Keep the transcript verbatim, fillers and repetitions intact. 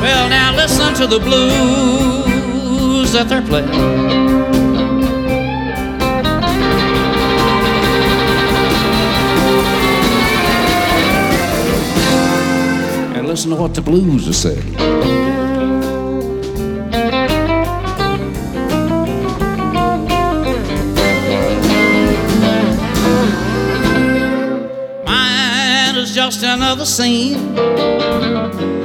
Well, now listen to the blues that they're playing. Listen to what the blues are saying. Mine is just another scene